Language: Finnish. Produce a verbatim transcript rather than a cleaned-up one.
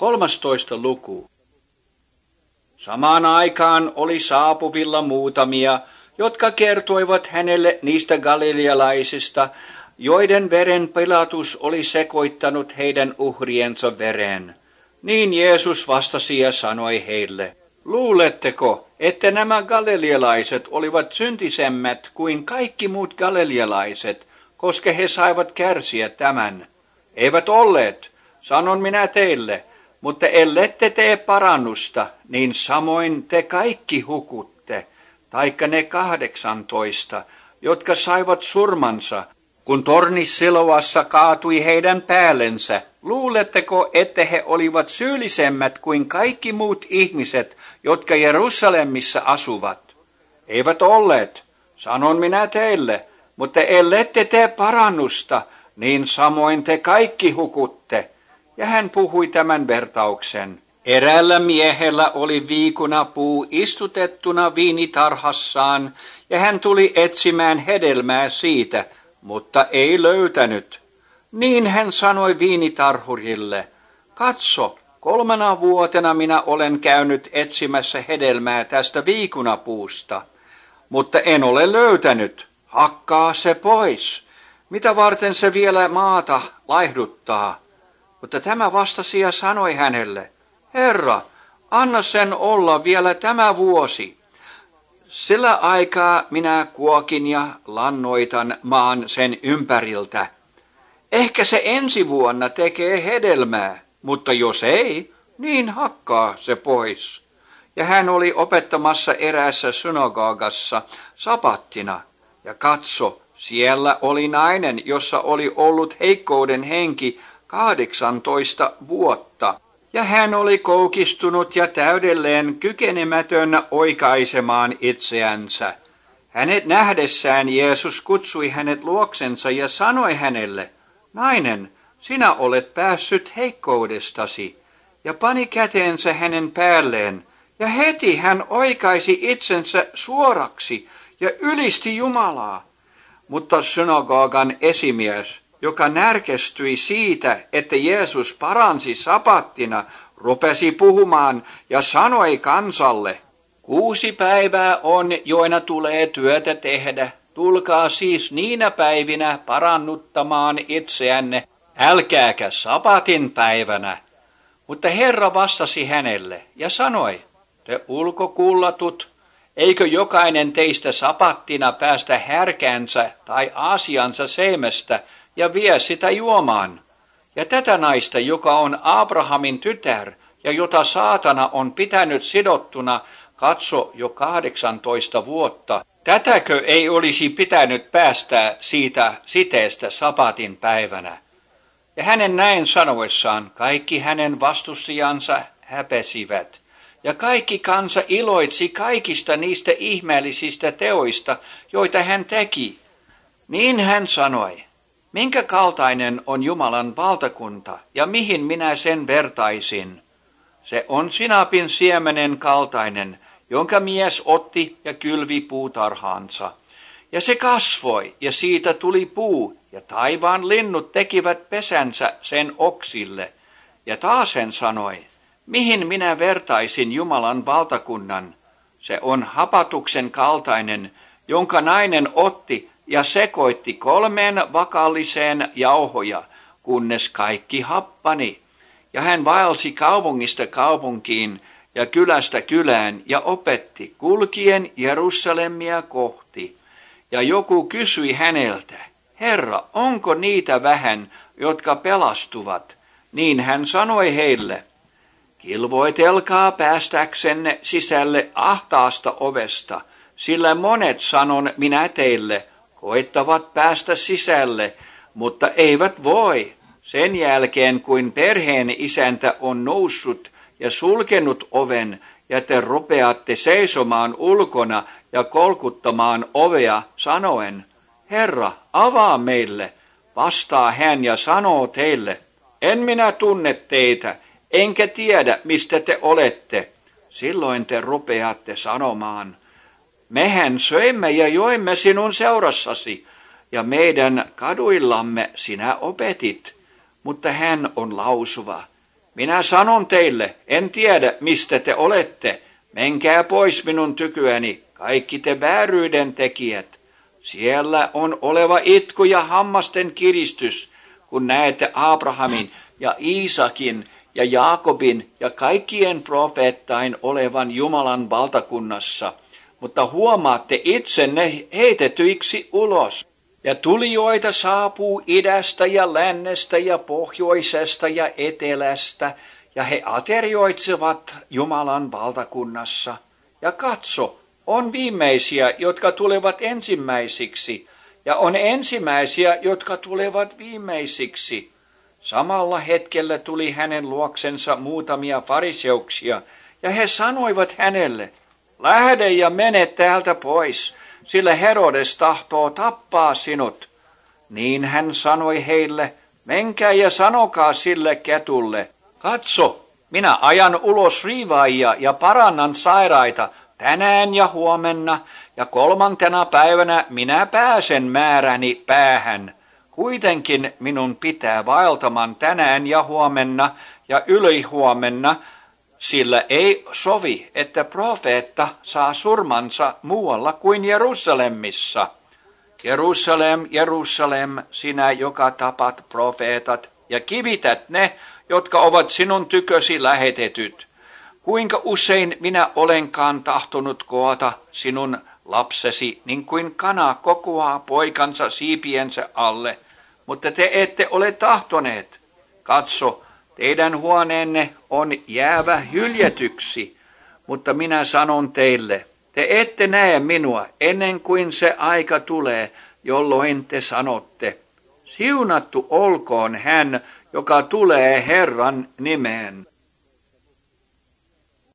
kolmastoista luku. Samaan aikaan oli saapuvilla muutamia, jotka kertoivat hänelle niistä galilealaisista, joiden veren Pilatus oli sekoittanut heidän uhriensa vereen. Niin Jeesus vastasi ja sanoi heille, luuletteko, että nämä galilealaiset olivat syntisemmät kuin kaikki muut galilealaiset, koska he saivat kärsiä tämän? Eivät olleet, sanon minä teille, mutta ellette tee parannusta, niin samoin te kaikki hukutte, taikka ne kahdeksantoista, jotka saivat surmansa, kun torni Siloassa kaatui heidän päällensä. Luuletteko, että he olivat syyllisemmät kuin kaikki muut ihmiset, jotka Jerusalemissa asuvat? Eivät olleet, sanon minä teille, mutta ellette tee parannusta, niin samoin te kaikki hukutte. Ja hän puhui tämän vertauksen. Eräällä miehellä oli viikunapuu istutettuna viinitarhassaan, ja hän tuli etsimään hedelmää siitä, mutta ei löytänyt. Niin hän sanoi viinitarhurille, katso, kolmena vuotena minä olen käynyt etsimässä hedelmää tästä viikunapuusta, mutta en ole löytänyt. Hakkaa se pois. Mitä varten se vielä maata laihduttaa? Mutta tämä vastasi ja sanoi hänelle, Herra, anna sen olla vielä tämä vuosi. Sillä aikaa minä kuokin ja lannoitan maan sen ympäriltä. Ehkä se ensi vuonna tekee hedelmää, mutta jos ei, niin hakkaa se pois. Ja hän oli opettamassa eräässä synagogassa sapattina, ja katso, siellä oli nainen, jossa oli ollut heikkouden henki kahdeksantoista vuotta. Ja hän oli koukistunut ja täydelleen kykenemätön oikaisemaan itseänsä. Hänet nähdessään Jeesus kutsui hänet luoksensa ja sanoi hänelle, nainen, sinä olet päässyt heikkoudestasi, ja pani käteensä hänen päälleen. Ja heti hän oikaisi itsensä suoraksi ja ylisti Jumalaa. Mutta synagogan esimies, joka närkestyi siitä, että Jeesus paransi sapattina, rupesi puhumaan ja sanoi kansalle, kuusi päivää on, joina tulee työtä tehdä. Tulkaa siis niinä päivinä parannuttamaan itseänne, älkääkä sapatin päivänä. Mutta Herra vastasi hänelle ja sanoi, te ulkokullatut, eikö jokainen teistä sapattina päästä härkäänsä tai aasiansa seimestä ja vie sitä juomaan? Ja tätä naista, joka on Abrahamin tytär ja jota saatana on pitänyt sidottuna, katso jo kahdeksantoista vuotta, tätäkö ei olisi pitänyt päästää siitä siteestä sapatin päivänä? Ja hänen näin sanoessaan kaikki hänen vastustajansa häpesivät. Ja kaikki kansa iloitsi kaikista niistä ihmeellisistä teoista, joita hän teki. Niin hän sanoi, minkä kaltainen on Jumalan valtakunta ja mihin minä sen vertaisin? Se on sinapin siemenen kaltainen, jonka mies otti ja kylvi puutarhaansa. Ja se kasvoi ja siitä tuli puu ja taivaan linnut tekivät pesänsä sen oksille. Ja taas hän sanoi, mihin minä vertaisin Jumalan valtakunnan? Se on hapatuksen kaltainen, jonka nainen otti ja sekoitti kolmeen vakalliseen jauhoja, kunnes kaikki happani. Ja hän vaelsi kaupungista kaupunkiin ja kylästä kylään ja opetti kulkien Jerusalemia kohti. Ja joku kysyi häneltä, Herra, onko niitä vähän, jotka pelastuvat? Niin hän sanoi heille, kilvoitelkaa päästäksenne sisälle ahtaasta ovesta, sillä monet, sanon minä teille, koettavat päästä sisälle, mutta eivät voi. Sen jälkeen, kuin perheen isäntä on noussut ja sulkenut oven, ja te rupeatte seisomaan ulkona ja kolkuttamaan ovea sanoen, Herra, avaa meille, vastaa hän ja sanoo teille, en minä tunne teitä, enkä tiedä, mistä te olette. Silloin te rupeatte sanomaan, mehän söimme ja joimme sinun seurassasi, ja meidän kaduillamme sinä opetit. Mutta hän on lausuva, Minä sanon teille, en tiedä mistä te olette. Menkää pois minun tykyäni, kaikki te vääryyden tekijät. Siellä on oleva itku ja hammasten kiristys, kun näette Abrahamin ja Iisakin ja Jaakobin ja kaikkien profeettain olevan Jumalan valtakunnassa. Mutta huomaatte itsenne heitetyiksi ulos. Ja tulijoita saapuu idästä ja lännestä ja pohjoisesta ja etelästä, ja he aterioitsevat Jumalan valtakunnassa. Ja katso, on viimeisiä, jotka tulevat ensimmäisiksi, ja on ensimmäisiä, jotka tulevat viimeisiksi. Samalla hetkellä tuli hänen luoksensa muutamia fariseuksia, ja he sanoivat hänelle, lähde ja mene täältä pois, sillä Herodes tahtoo tappaa sinut. Niin hän sanoi heille, menkää ja sanokaa sille ketulle, katso, minä ajan ulos riivaajia ja parannan sairaita tänään ja huomenna, ja kolmantena päivänä minä pääsen määräni päähän. Kuitenkin minun pitää vaeltaman tänään ja huomenna ja ylihuomenna, sillä ei sovi, että profeetta saa surmansa muualla kuin Jerusalemissa. Jerusalem, Jerusalem, sinä, joka tapat profeetat ja kivität ne, jotka ovat sinun tykösi lähetetyt. Kuinka usein minä olenkaan tahtonut koota sinun lapsesi, niin kuin kana kokoaa poikansa siipiensä alle, mutta te ette ole tahtoneet. Katso, teidän huoneenne on jäävä hyljetyksi, mutta minä sanon teille, te ette näe minua ennen kuin se aika tulee, jolloin te sanotte, siunattu olkoon hän, joka tulee Herran nimeen.